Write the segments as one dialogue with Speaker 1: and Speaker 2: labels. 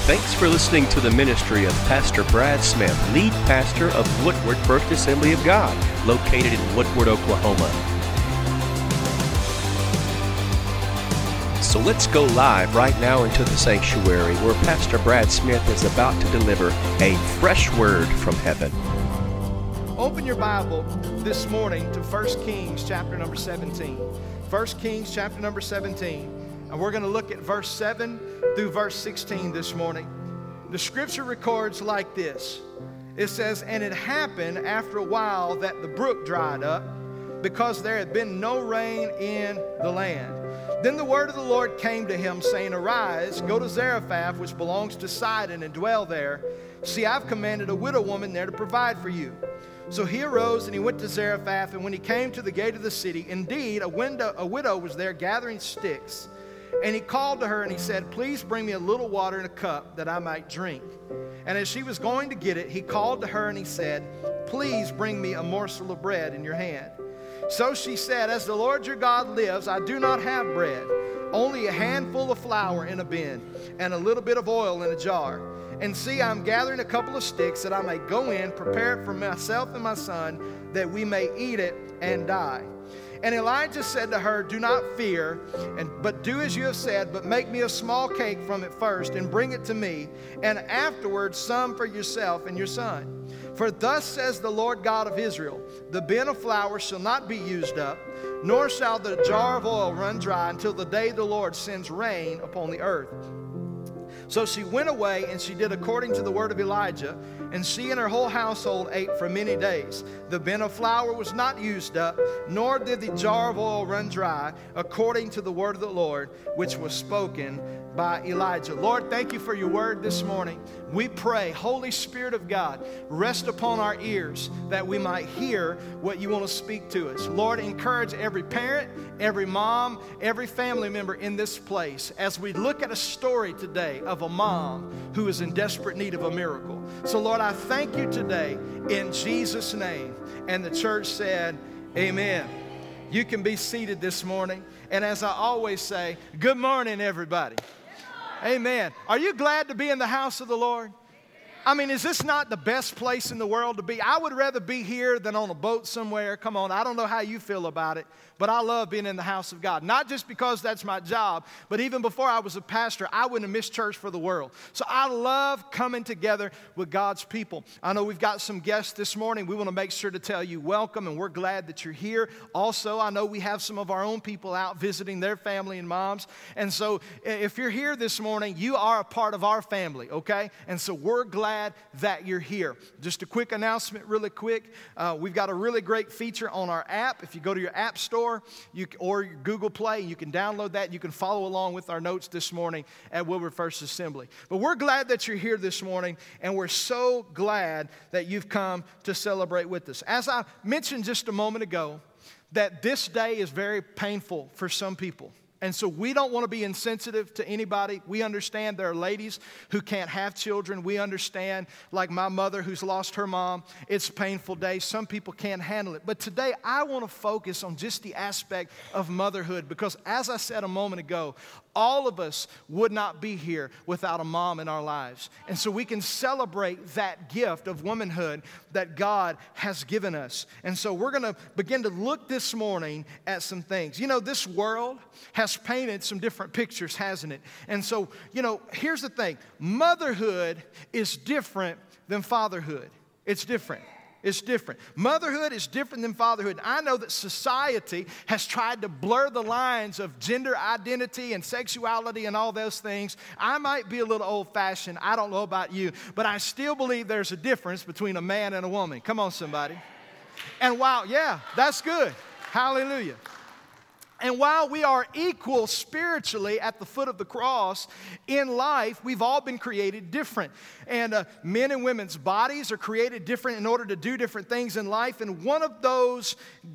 Speaker 1: Thanks for listening to the ministry of Pastor Brad Smith, lead pastor of Woodward First Assembly of God, located in Woodward, Oklahoma. So let's go live right now into the sanctuary where Pastor Brad Smith is about to deliver a fresh word from heaven.
Speaker 2: Open your Bible this morning to 1 Kings chapter number 17. 1 Kings chapter number 17. And we're going to look at verse 7 through verse 16 this morning. The scripture records like this. It says, "And it happened after a while that the brook dried up, because there had been no rain in the land. Then the word of the Lord came to him, saying, Arise, go to Zarephath, which belongs to Sidon, and dwell there. See, I've commanded a widow woman there to provide for you. So he arose and he went to Zarephath, and when he came to the gate of the city, indeed, a widow was there gathering sticks. And he called to her and he said, Please bring me a little water in a cup that I might drink. And as she was going to get it, he called to her and he said, Please bring me a morsel of bread in your hand. So she said, As the Lord your God lives, I do not have bread, only a handful of flour in a bin, and a little bit of oil in a jar. And see, I'm gathering a couple of sticks that I may go in, prepare it for myself and my son, that we may eat it and die. And Elijah said to her, Do not fear, but do as you have said, but make me a small cake from it first, and bring it to me, and afterwards some for yourself and your son. For thus says the Lord God of Israel, The bin of flour shall not be used up, nor shall the jar of oil run dry until the day the Lord sends rain upon the earth. So she went away, and she did according to the word of Elijah, and she and her whole household ate for many days. The bin of flour was not used up, nor did the jar of oil run dry, according to the word of the Lord, which was spoken by Elijah." Lord, thank you for your word this morning. We pray, Holy Spirit of God, rest upon our ears that we might hear what you want to speak to us. Lord, encourage every parent, every mom, every family member in this place as we look at a story today of a mom who is in desperate need of a miracle. So, Lord, I thank you today in Jesus' name. And the church said, Amen. You can be seated this morning. And as I always say, good morning, everybody. Amen. Are you glad to be in the house of the Lord? I mean, is this not the best place in the world to be? I would rather be here than on a boat somewhere. Come on, I don't know how you feel about it, but I love being in the house of God. Not just because that's my job, but even before I was a pastor, I wouldn't have missed church for the world. So I love coming together with God's people. I know we've got some guests this morning. We want to make sure to tell you welcome, and we're glad that you're here. Also, I know we have some of our own people out visiting their family and moms. And so if you're here this morning, you are a part of our family, okay? And so we're glad that you're here. Just a quick announcement really quick. We've got a really great feature on our app. If you go to your app store or your Google Play, you can download that. You can follow along with our notes this morning at Woodward First Assembly. But we're glad that you're here this morning, and we're so glad that you've come to celebrate with us. As I mentioned just a moment ago, that this day is very painful for some people. And so we don't want to be insensitive to anybody. We understand there are ladies who can't have children. We understand, like my mother who's lost her mom, it's a painful day. Some people can't handle it. But today I want to focus on just the aspect of motherhood, because as I said a moment ago, all of us would not be here without a mom in our lives. And so we can celebrate that gift of womanhood that God has given us. And so we're going to begin to look this morning at some things. You know, this world has painted some different pictures, hasn't it? And so, you know, here's the thing. Motherhood is different than fatherhood. It's different. It's different. Motherhood is different than fatherhood. I know that society has tried to blur the lines of gender identity and sexuality and all those things. I might be a little old-fashioned. I don't know about you, but I still believe there's a difference between a man and a woman. Come on, somebody. And while, yeah, that's good. Hallelujah. And while we are equal spiritually at the foot of the cross, in life, we've all been created different. And men and women's bodies are created different in order to do different things in life. And one of those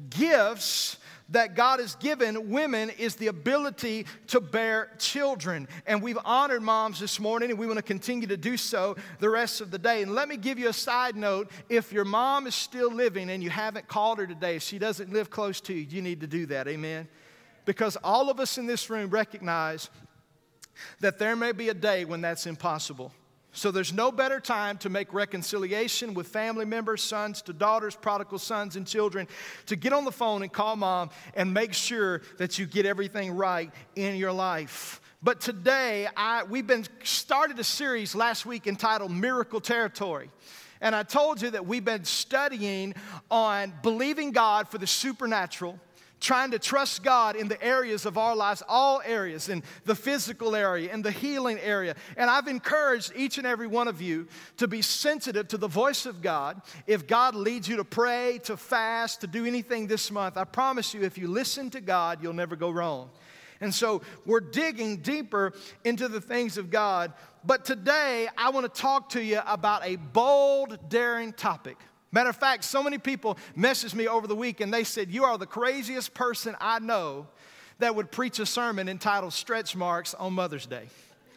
Speaker 2: gifts that God has given women is the ability to bear children. And we've honored moms this morning, and we want to continue to do so the rest of the day. And let me give you a side note. If your mom is still living and you haven't called her today, if she doesn't live close to you, you need to do that. Amen? Because all of us in this room recognize that there may be a day when that's impossible. So there's no better time to make reconciliation with family members, sons to daughters, prodigal sons and children, to get on the phone and call mom and make sure that you get everything right in your life. But today, we've started a series last week entitled Miracle Territory. And I told you that we've been studying on believing God for the supernatural, trying to trust God in the areas of our lives, all areas, in the physical area, in the healing area. And I've encouraged each and every one of you to be sensitive to the voice of God. If God leads you to pray, to fast, to do anything this month, I promise you, if you listen to God, you'll never go wrong. And so we're digging deeper into the things of God. But today, I want to talk to you about a bold, daring topic. Matter of fact, so many people messaged me over the week and they said, you are the craziest person I know that would preach a sermon entitled Stretch Marks on Mother's Day.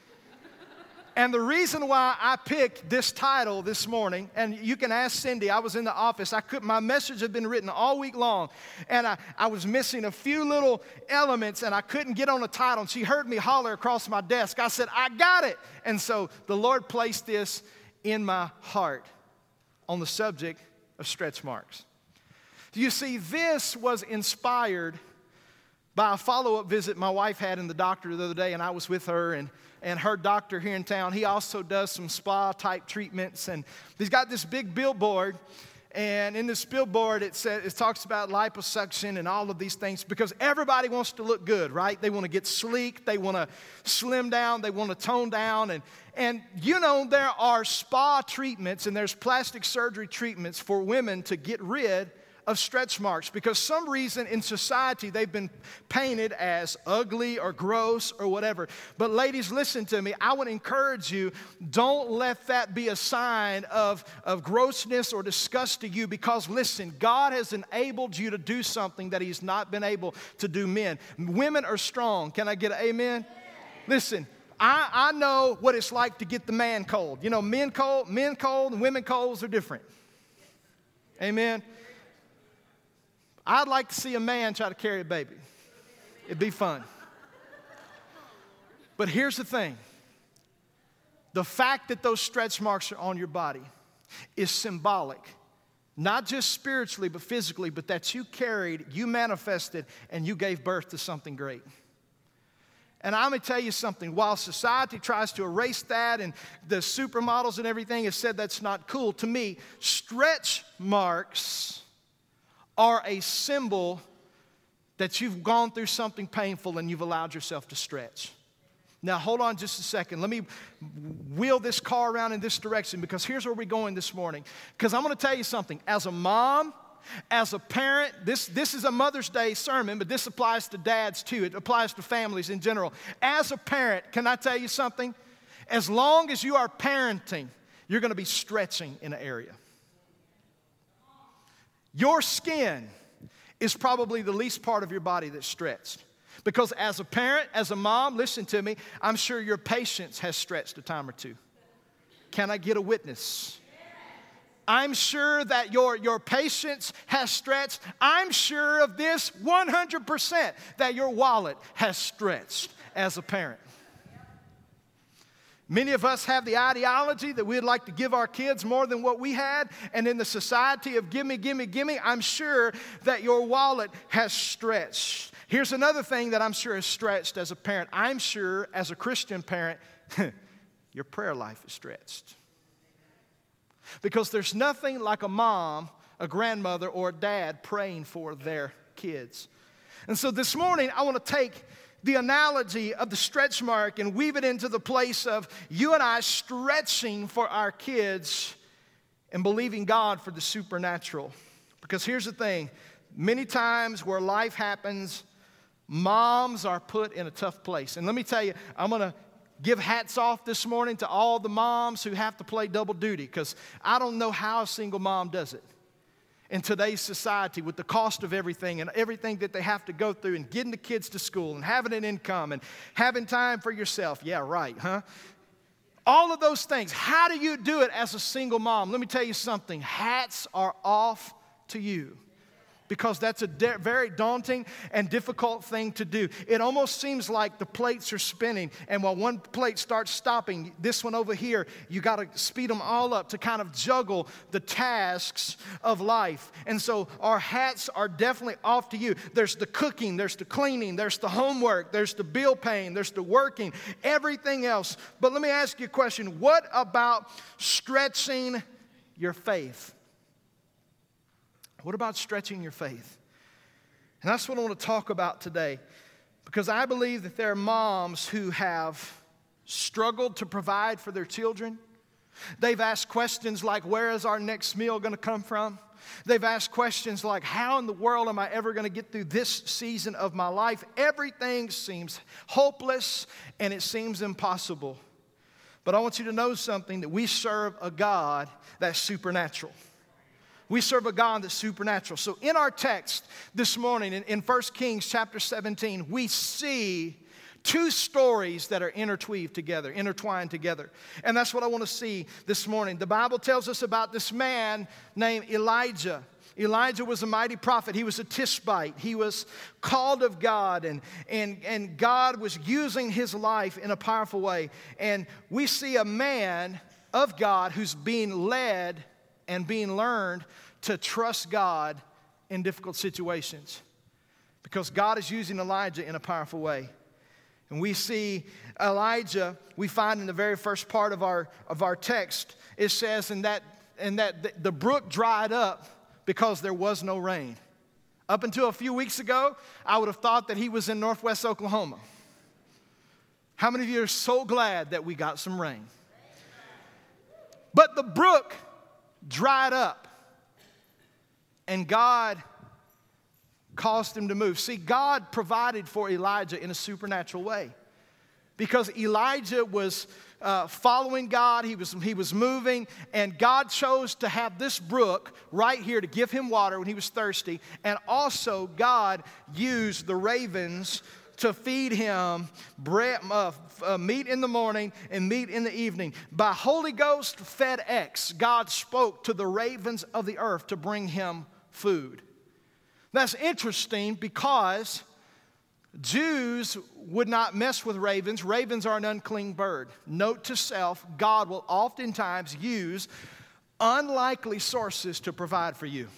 Speaker 2: And the reason why I picked this title this morning, and you can ask Cindy, I was in the office, my message had been written all week long, and I was missing a few little elements, and I couldn't get on a title, and she heard me holler across my desk. I said, I got it. And so the Lord placed this in my heart on the subject of stretch marks. You see, this was inspired by a follow-up visit my wife had in the doctor the other day, and I was with her, and her doctor here in town, he also does some spa-type treatments, and he's got this big billboard, and in this billboard it talks about liposuction and all of these things because everybody wants to look good, right? They want to get sleek, they want to slim down, they want to tone down, and you know there are spa treatments and there's plastic surgery treatments for women to get rid of stretch marks because some reason in society they've been painted as ugly or gross or whatever. But ladies, listen to me. I would encourage you, don't let that be a sign of grossness or disgust to you because listen, God has enabled you to do something that He's not been able to do men. Women are strong. Can I get an amen? Listen. I know what it's like to get the man cold. You know, men cold and women colds are different. Amen. I'd like to see a man try to carry a baby. It'd be fun. But here's the thing. The fact that those stretch marks are on your body is symbolic. Not just spiritually, but physically, but that you carried, you manifested, and you gave birth to something great. And I'm going to tell you something. While society tries to erase that and the supermodels and everything have said that's not cool, to me, stretch marks are a symbol that you've gone through something painful and you've allowed yourself to stretch. Now, hold on just a second. Let me wheel this car around in this direction because here's where we're going this morning. Because I'm going to tell you something. As a mom, as a parent, this is a Mother's Day sermon, but this applies to dads too. It applies to families in general. As a parent, can I tell you something? As long as you are parenting, you're going to be stretching in an area. Your skin is probably the least part of your body that's stretched. Because as a parent, as a mom, listen to me, I'm sure your patience has stretched a time or two. Can I get a witness? I'm sure that your patience has stretched. I'm sure of this 100% that your wallet has stretched as a parent. Many of us have the ideology that we'd like to give our kids more than what we had. And in the society of gimme, gimme, gimme, I'm sure that your wallet has stretched. Here's another thing that I'm sure is stretched as a parent. I'm sure as a Christian parent, your prayer life is stretched. Because there's nothing like a mom, a grandmother, or a dad praying for their kids. And so this morning, I want to take the analogy of the stretch mark and weave it into the place of you and I stretching for our kids and believing God for the supernatural. Because here's the thing, many times where life happens, moms are put in a tough place. And let me tell you, I'm going to give hats off this morning to all the moms who have to play double duty because I don't know how a single mom does it. In today's society with the cost of everything and everything that they have to go through and getting the kids to school and having an income and having time for yourself. Yeah, right, huh? All of those things. How do you do it as a single mom? Let me tell you something. Hats are off to you. because that's a very daunting and difficult thing to do. It almost seems like the plates are spinning, and while one plate starts stopping, this one over here, you got to speed them all up to kind of juggle the tasks of life. And so our hats are definitely off to you. There's the cooking, there's the cleaning, there's the homework, there's the bill paying, there's the working, everything else. But let me ask you a question. What about stretching your faith? What about stretching your faith? And that's what I want to talk about today, because I believe that there are moms who have struggled to provide for their children. They've asked questions like, where is our next meal going to come from? They've asked questions like, how in the world am I ever going to get through this season of my life? Everything seems hopeless and it seems impossible. But I want you to know something, that we serve a God that's supernatural. We serve a God that's supernatural. So in our text this morning, in 1 Kings chapter 17, we see two stories that are intertwined together. And that's what I want to see this morning. The Bible tells us about this man named Elijah. Elijah was a mighty prophet. He was a Tishbite. He was called of God, and God was using his life in a powerful way. And we see a man of God who's being led and being learned to trust God in difficult situations, because God is using Elijah in a powerful way. And we see Elijah, we find in the very first part of our text, it says, and that the brook dried up because there was no rain. Up until a few weeks ago, I would have thought that he was in northwest Oklahoma. How many of you are so glad that we got some rain? But the brook dried up, and God caused him to move. See, God provided for Elijah in a supernatural way, because Elijah was following God. He was moving, and God chose to have this brook right here to give him water when he was thirsty. And also God used the ravens to feed him bread, meat in the morning and meat in the evening. By Holy Ghost FedEx, God spoke to the ravens of the earth to bring him food. That's interesting, because Jews would not mess with ravens. Ravens are an unclean bird. Note to self, God will oftentimes use unlikely sources to provide for you.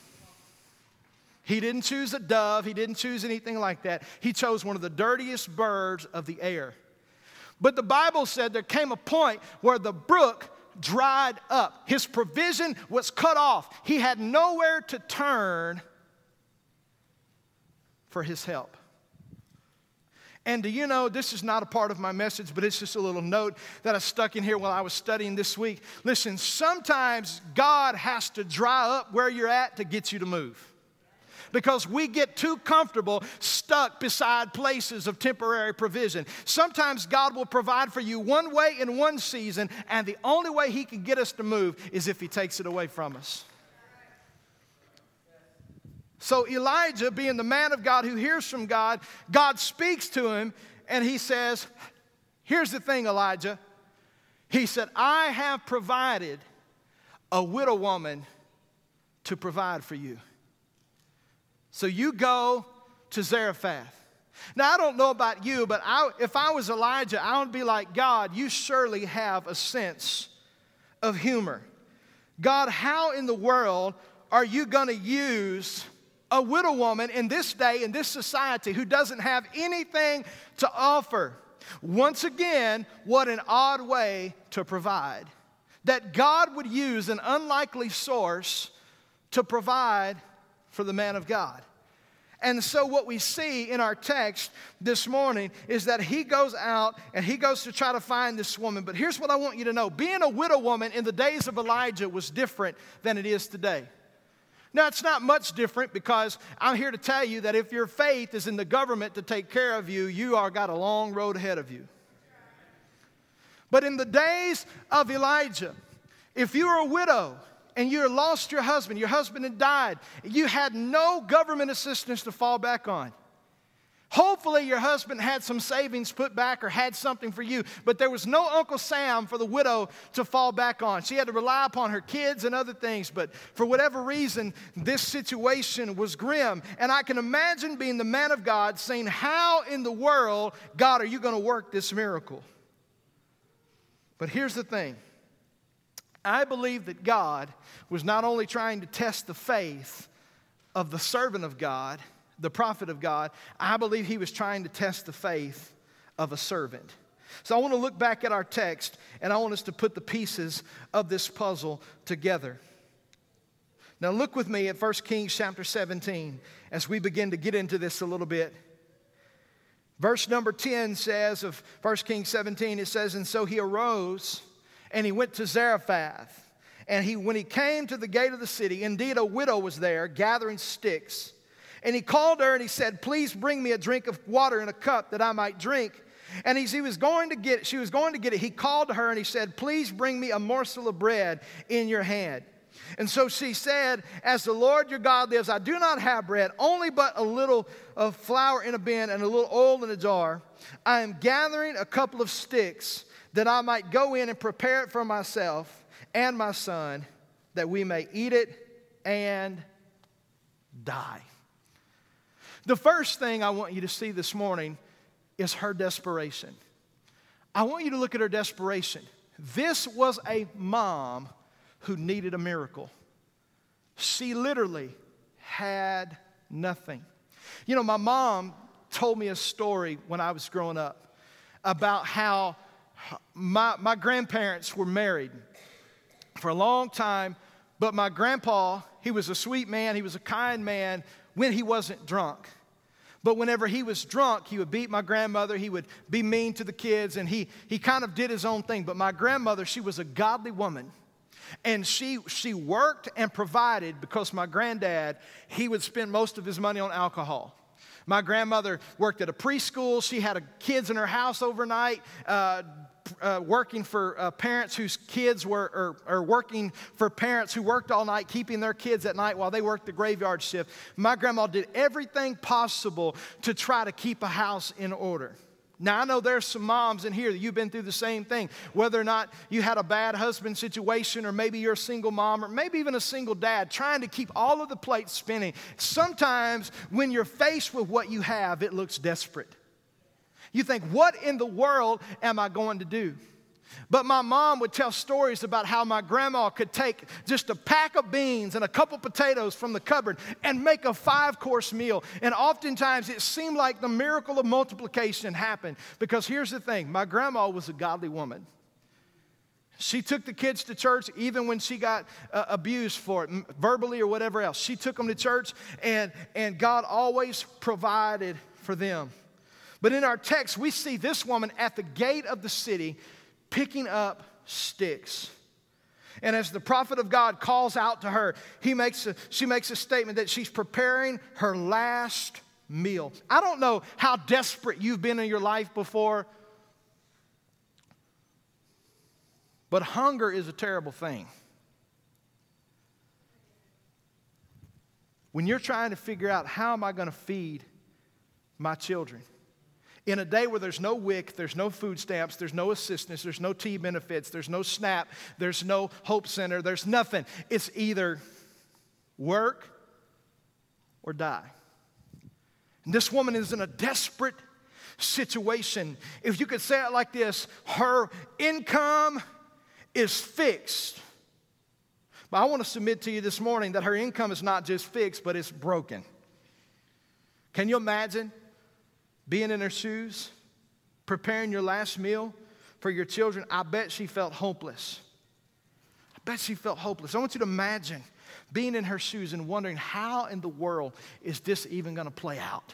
Speaker 2: He didn't choose a dove. He didn't choose anything like that. He chose one of the dirtiest birds of the air. But the Bible said there came a point where the brook dried up. His provision was cut off. He had nowhere to turn for his help. And do you know, this is not a part of my message, but it's just a little note that I stuck in here while I was studying this week. Listen, sometimes God has to dry up where you're at to get you to move, because we get too comfortable stuck beside places of temporary provision. Sometimes God will provide for you one way in one season, and the only way he can get us to move is if he takes it away from us. So Elijah, being the man of God who hears from God, God speaks to him, and he says, here's the thing, Elijah. He said, I have provided a widow woman to provide for you. So you go to Zarephath. Now, I don't know about you, but if I was Elijah, I would be like, God, you surely have a sense of humor. God, how in the world are you going to use a widow woman in this day, in this society, who doesn't have anything to offer? Once again, what an odd way to provide. That God would use an unlikely source to provide for the man of God. And so what we see in our text this morning is that he goes out and he goes to try to find this woman. But here's what I want you to know. Being a widow woman in the days of Elijah was different than it is today. Now, it's not much different, because I'm here to tell you that if your faith is in the government to take care of you, you are got a long road ahead of you. But in the days of Elijah, if you were a widow and you lost your husband had died, you had no government assistance to fall back on. Hopefully your husband had some savings put back or had something for you, but there was no Uncle Sam for the widow to fall back on. She had to rely upon her kids and other things, but for whatever reason, this situation was grim. And I can imagine being the man of God saying, how in the world, God, are you going to work this miracle? But here's the thing. I believe that God was not only trying to test the faith of the servant of God, the prophet of God, I believe he was trying to test the faith of a servant. So I want to look back at our text, and I want us to put the pieces of this puzzle together. Now look with me at 1 Kings chapter 17 as we begin to get into this a little bit. Verse number 10 says of 1 Kings 17, it says, and so he arose and he went to Zarephath. And when he came to the gate of the city, indeed a widow was there gathering sticks. And he called her and he said, please bring me a drink of water in a cup that I might drink. And as she was going to get it, he called to her and he said, please bring me a morsel of bread in your hand. And so she said, as the Lord your God lives, I do not have bread, only but a little of flour in a bin and a little oil in a jar. I am gathering a couple of sticks that I might go in and prepare it for myself and my son, that we may eat it and die. The first thing I want you to see this morning is her desperation. I want you to look at her desperation. This was a mom who needed a miracle. She literally had nothing. You know, my mom told me a story when I was growing up about how my grandparents were married for a long time, but my grandpa, he was a sweet man, he was a kind man when he wasn't drunk. But whenever he was drunk, he would beat my grandmother, he would be mean to the kids, and he kind of did his own thing. But my grandmother, she was a godly woman. And she worked and provided because my granddad, he would spend most of his money on alcohol. My grandmother worked at a preschool. She had kids in her house overnight, working for parents whose kids were, or working for parents who worked all night, keeping their kids at night while they worked the graveyard shift. My grandma did everything possible to try to keep a house in order. Now, I know there's some moms in here that you've been through the same thing, whether or not you had a bad husband situation, or maybe you're a single mom, or maybe even a single dad, trying to keep all of the plates spinning. Sometimes when you're faced with what you have, it looks desperate. You think, what in the world am I going to do? But my mom would tell stories about how my grandma could take just a pack of beans and a couple potatoes from the cupboard and make a 5-course meal. And oftentimes it seemed like the miracle of multiplication happened. Because here's the thing, my grandma was a godly woman. She took the kids to church even when she got abused for it, verbally or whatever else. She took them to church, and God always provided for them. But in our text, we see this woman at the gate of the city picking up sticks. And as the prophet of God calls out to her, she makes a statement that she's preparing her last meal. I don't know how desperate you've been in your life before, but hunger is a terrible thing. When you're trying to figure out, how am I going to feed my children? In a day where there's no WIC, there's no food stamps, there's no assistance, there's no T benefits, there's no SNAP, there's no Hope Center, there's nothing. It's either work or die. And this woman is in a desperate situation. If you could say it like this, her income is fixed. But I want to submit to you this morning that her income is not just fixed, but it's broken. Can you imagine being in her shoes, preparing your last meal for your children? I bet she felt hopeless. I want you to imagine being in her shoes and wondering, how in the world is this even going to play out?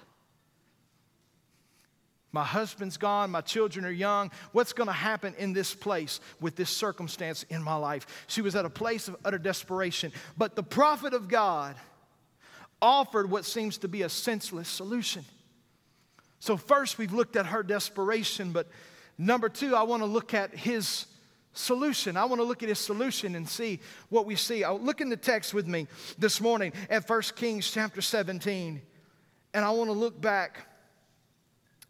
Speaker 2: My husband's gone, my children are young. What's going to happen in this place with this circumstance in my life? She was at a place of utter desperation. But the prophet of God offered what seems to be a senseless solution. So first, we've looked at her desperation, but number two, I want to look at his solution. I want to look at his solution and see what we see. Look in the text with me this morning at 1 Kings chapter 17, and I want to look back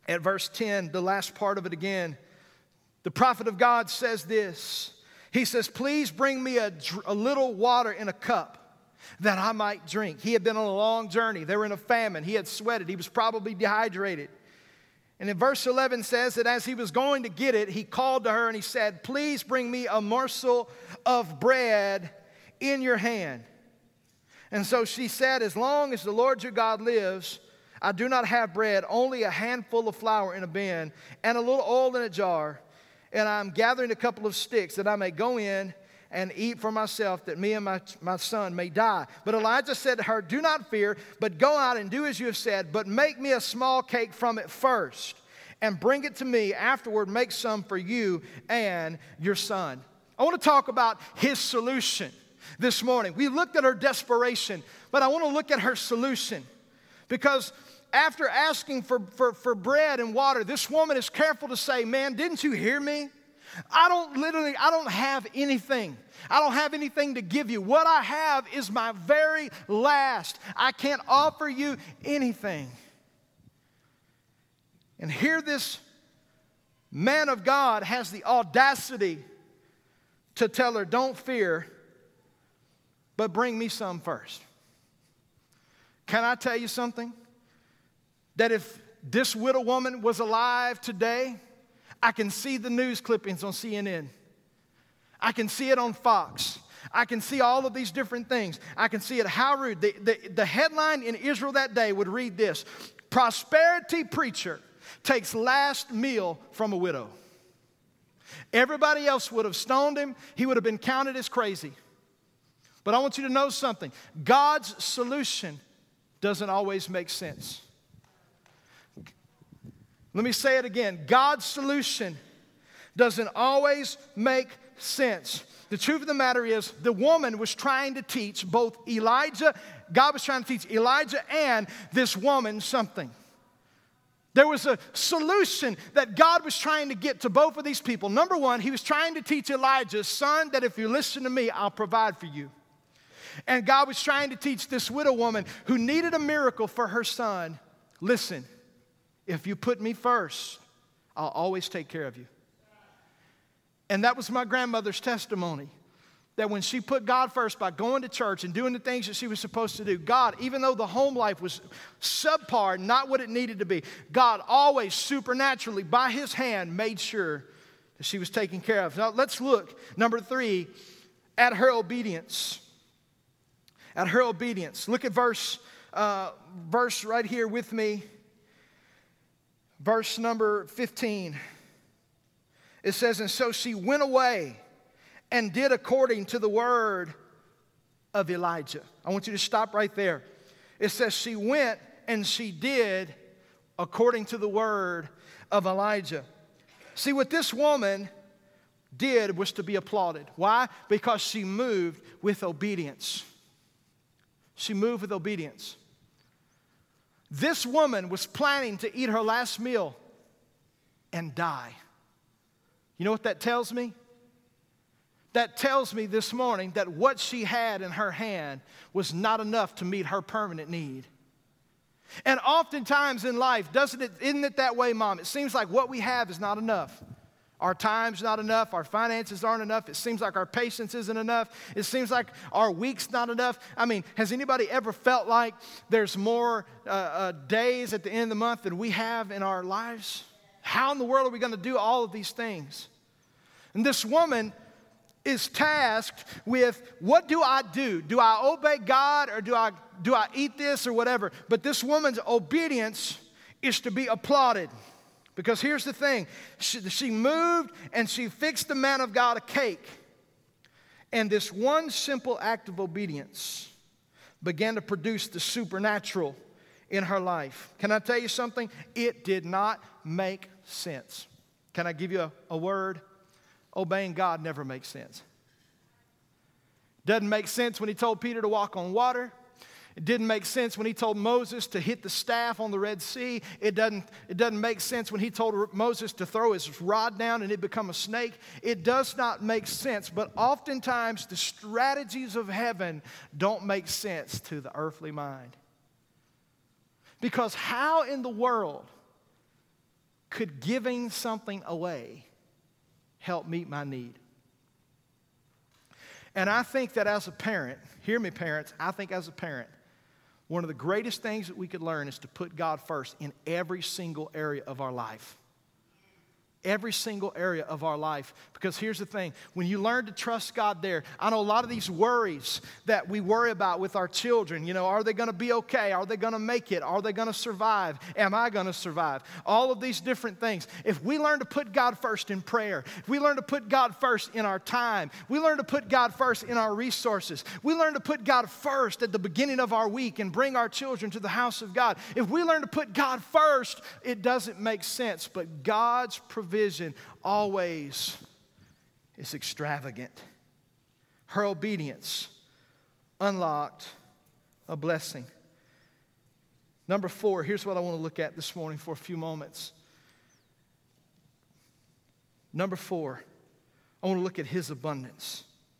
Speaker 2: at verse 10, the last part of it again, the prophet of God says this. He says, please bring me a little water in a cup that I might drink. He had been on a long journey. They were in a famine. He had sweated. He was probably dehydrated. And in verse 11 says that as he was going to get it, he called to her and he said, please bring me a morsel of bread in your hand. And so she said, as long as the Lord your God lives, I do not have bread, only a handful of flour in a bin and a little oil in a jar. And I'm gathering a couple of sticks that I may go in and eat for myself, that me and my son may die. But Elijah said to her, do not fear, but go out and do as you have said, but make me a small cake from it first, and bring it to me. Afterward, make some for you and your son. I want to talk about his solution this morning. We looked at her desperation, but I want to look at her solution. Because after asking for bread and water, this woman is careful to say, man, didn't you hear me? I don't have anything. I don't have anything to give you. What I have is my very last. I can't offer you anything. And here this man of God has the audacity to tell her, don't fear, but bring me some first. Can I tell you something? That if this widow woman was alive today, I can see the news clippings on CNN. I can see it on Fox. I can see all of these different things. I can see it. How rude. The headline in Israel that day would read this: prosperity preacher takes last meal from a widow. Everybody else would have stoned him. He would have been counted as crazy. But I want you to know something. God's solution doesn't always make sense. Let me say it again. God's solution doesn't always make sense. The truth of the matter is, the woman was trying to teach both Elijah, God was trying to teach Elijah and this woman something. There was a solution that God was trying to get to both of these people. Number one, he was trying to teach Elijah, son, that if you listen to me, I'll provide for you. And God was trying to teach this widow woman who needed a miracle for her son, listen, if you put me first, I'll always take care of you. And that was my grandmother's testimony. That when she put God first by going to church and doing the things that she was supposed to do, God, even though the home life was subpar, not what it needed to be, God always supernaturally, by his hand, made sure that she was taken care of. Now let's look, number 3, at her obedience. At her obedience. Look at verse right here with me. Verse number 15. It says, and so she went away and did according to the word of Elijah. I want you to stop right there. It says she went and she did according to the word of Elijah. See, what this woman did was to be applauded. Why? Because she moved with obedience. She moved with obedience. This woman was planning to eat her last meal and die. You know what that tells me? That tells me this morning that what she had in her hand was not enough to meet her permanent need. And oftentimes in life, isn't it that way, Mom? It seems like what we have is not enough. Our time's not enough. Our finances aren't enough. It seems like our patience isn't enough. It seems like our week's not enough. I mean, has anybody ever felt like there's more days at the end of the month than we have in our lives? How in the world are we going to do all of these things? And this woman is tasked with, what do I do? Do I obey God, or do I eat this or whatever? But this woman's obedience is to be applauded. Because here's the thing, she moved and she fixed the man of God a cake. And this one simple act of obedience began to produce the supernatural in her life. Can I tell you something? It did not make sense. Can I give you a word? Obeying God never makes sense. Doesn't make sense when he told Peter to walk on water. It didn't make sense when he told Moses to hit the staff on the Red Sea. It doesn't make sense when he told Moses to throw his rod down and it become a snake. It does not make sense. But oftentimes the strategies of heaven don't make sense to the earthly mind. Because how in the world could giving something away help meet my need? And I think that as a parent, hear me parents, I think as a parent, one of the greatest things that we could learn is to put God first in every single area of our life. Every single area of our life. Because here's the thing, when you learn to trust God there, I know a lot of these worries that we worry about with our children, are they going to be okay? Are they going to make it? Are they going to survive? Am I going to survive? All of these different things. If we learn to put God first in prayer, if we learn to put God first in our time, we learn to put God first in our resources, we learn to put God first at the beginning of our week and bring our children to the house of God. If we learn to put God first, it doesn't make sense, but God's provision always is extravagant. Her obedience unlocked a blessing. Number 4, here's what I want to look at this morning for a few moments. Number 4, I want to look at his abundance.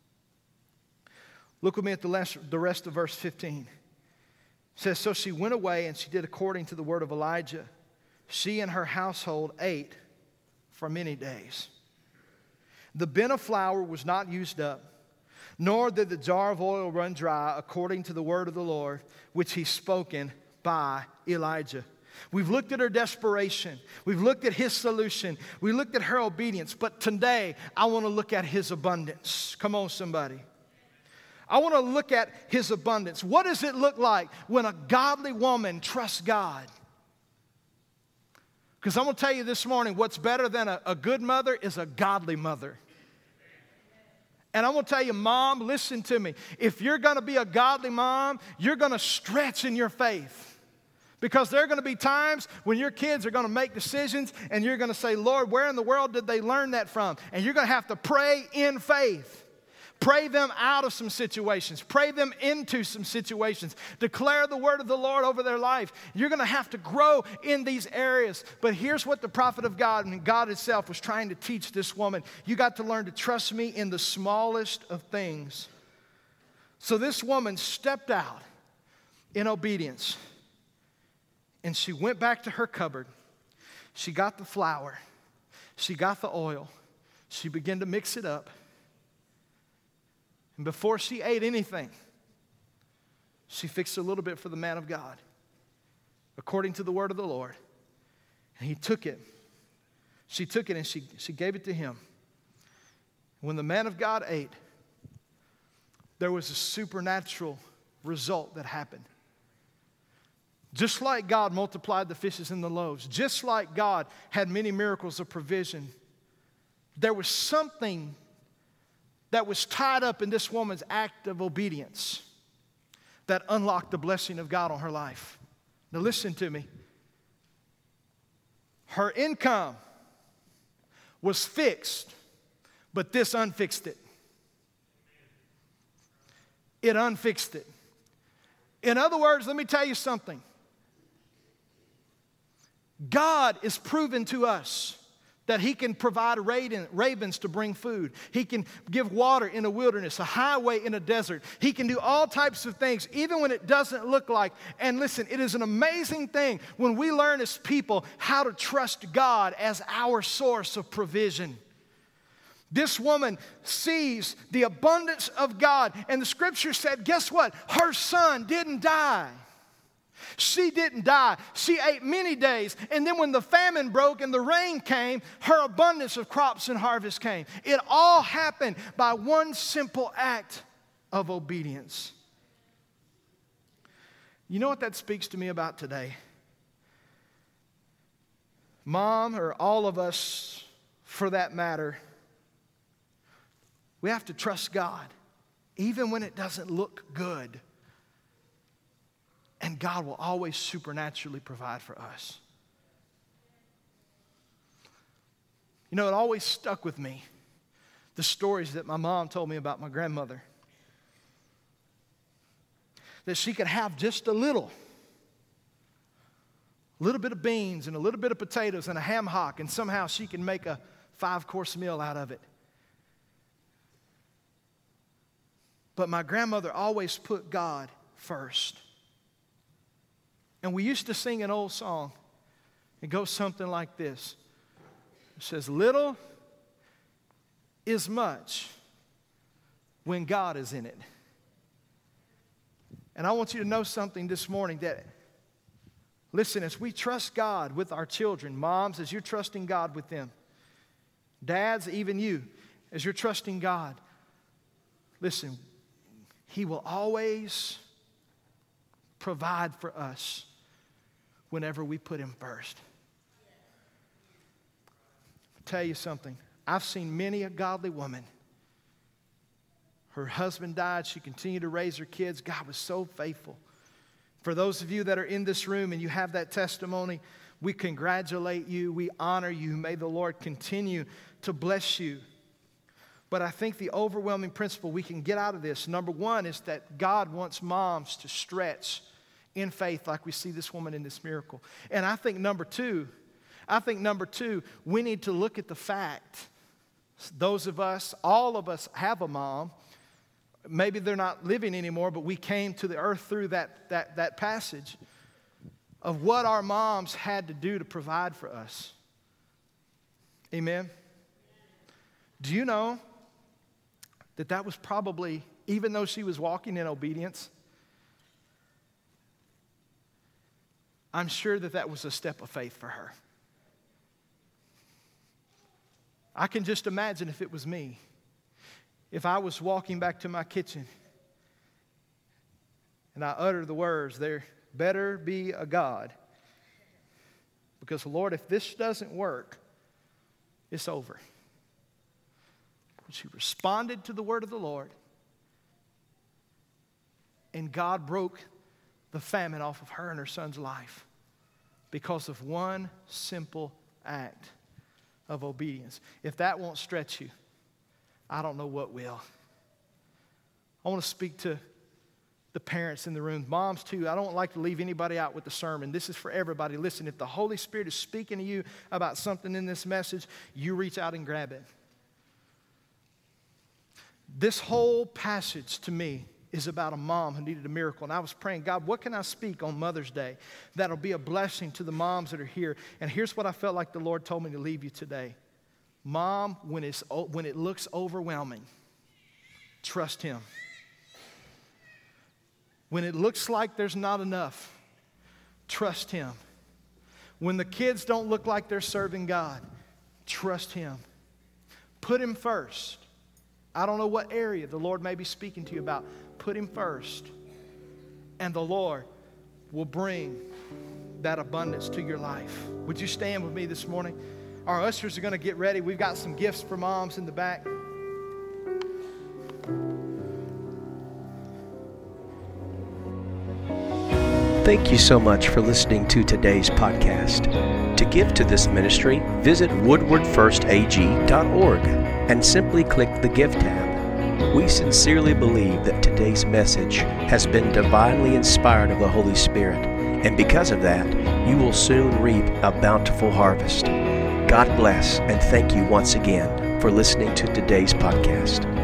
Speaker 2: Look with me at the rest of verse 15. It says, so she went away and she did according to the word of Elijah. She and her household ate for many days. The bin of flour was not used up, nor did the jar of oil run dry, according to the word of the Lord, which he spoken by Elijah. We've looked at her desperation. We've looked at his solution. We looked at her obedience. But today, I want to look at his abundance. Come on, somebody. I want to look at his abundance. What does it look like when a godly woman trusts God? Because I'm going to tell you this morning, what's better than a good mother is a godly mother. And I'm going to tell you, mom, listen to me. If you're going to be a godly mom, you're going to stretch in your faith. Because there are going to be times when your kids are going to make decisions and you're going to say, Lord, where in the world did they learn that from? And you're going to have to pray in faith. Pray them out of some situations. Pray them into some situations. Declare the word of the Lord over their life. You're going to have to grow in these areas. But here's what the prophet of God and God himself was trying to teach this woman. You got to learn to trust me in the smallest of things. So this woman stepped out in obedience. And she went back to her cupboard. She got the flour. She got the oil. She began to mix it up. And before she ate anything, she fixed a little bit for the man of God, according to the word of the Lord. And he took it. She took it and she gave it to him. When the man of God ate, there was a supernatural result that happened. Just like God multiplied the fishes and the loaves, just like God had many miracles of provision, there was something that was tied up in this woman's act of obedience that unlocked the blessing of God on her life. Now listen to me. Her income was fixed, but this unfixed it. It unfixed it. In other words, let me tell you something. God is proven to us that he can provide ravens to bring food. He can give water in a wilderness, a highway in a desert. He can do all types of things, even when it doesn't look like. And listen, it is an amazing thing when we learn as people how to trust God as our source of provision. This woman sees the abundance of God. And the scripture said, guess what? Her son didn't die. She didn't die. She ate many days. And then when the famine broke and the rain came, her abundance of crops and harvest came. It all happened by one simple act of obedience. You know what that speaks to me about today? Mom, or all of us for that matter, we have to trust God even when it doesn't look good. And God will always supernaturally provide for us. You know, it always stuck with me, the stories that my mom told me about my grandmother. That she could have just a little bit of beans and a little bit of potatoes and a ham hock, and somehow she can make a 5-course meal out of it. But my grandmother always put God first. And we used to sing an old song. It goes something like this. It says, little is much when God is in it. And I want you to know something this morning that, listen, as we trust God with our children, moms, as you're trusting God with them, dads, even you, as you're trusting God, listen, He will always provide for us whenever we put Him first. I'll tell you something. I've seen many a godly woman. Her husband died. She continued to raise her kids. God was so faithful. For those of you that are in this room and you have that testimony, we congratulate you. We honor you. May the Lord continue to bless you. But I think the overwhelming principle we can get out of this, number one, is that God wants moms to stretch in faith like we see this woman in this miracle. And I think number two, we need to look at the fact, those of us, all of us have a mom. Maybe they're not living anymore, but we came to the earth through that passage of what our moms had to do to provide for us. Amen? Do you know that was probably, even though she was walking in obedience, I'm sure that was a step of faith for her. I can just imagine if it was me. If I was walking back to my kitchen and I uttered the words, there better be a God. Because, Lord, if this doesn't work, it's over. She responded to the word of the Lord, and God broke the famine off of her and her son's life because of one simple act of obedience. If that won't stretch you, I don't know what will. I want to speak to the parents in the room, moms too. I don't like to leave anybody out with the sermon. This is for everybody. Listen, if the Holy Spirit is speaking to you about something in this message, you reach out and grab it. This whole passage to me is about a mom who needed a miracle. And I was praying, God, what can I speak on Mother's Day that'll be a blessing to the moms that are here? And here's what I felt like the Lord told me to leave you today. Mom, when it looks overwhelming, trust Him. When it looks like there's not enough, trust Him. When the kids don't look like they're serving God, trust Him. Put Him first. I don't know what area the Lord may be speaking to you about. Put Him first, and the Lord will bring that abundance to your life. Would you stand with me this morning? Our ushers are going to get ready. We've got some gifts for moms in the back.
Speaker 1: Thank you so much for listening to today's podcast. To give to this ministry, visit woodwardfirstag.org and simply click the Give tab. We sincerely believe that today's message has been divinely inspired of the Holy Spirit, and because of that, you will soon reap a bountiful harvest. God bless, and thank you once again for listening to today's podcast.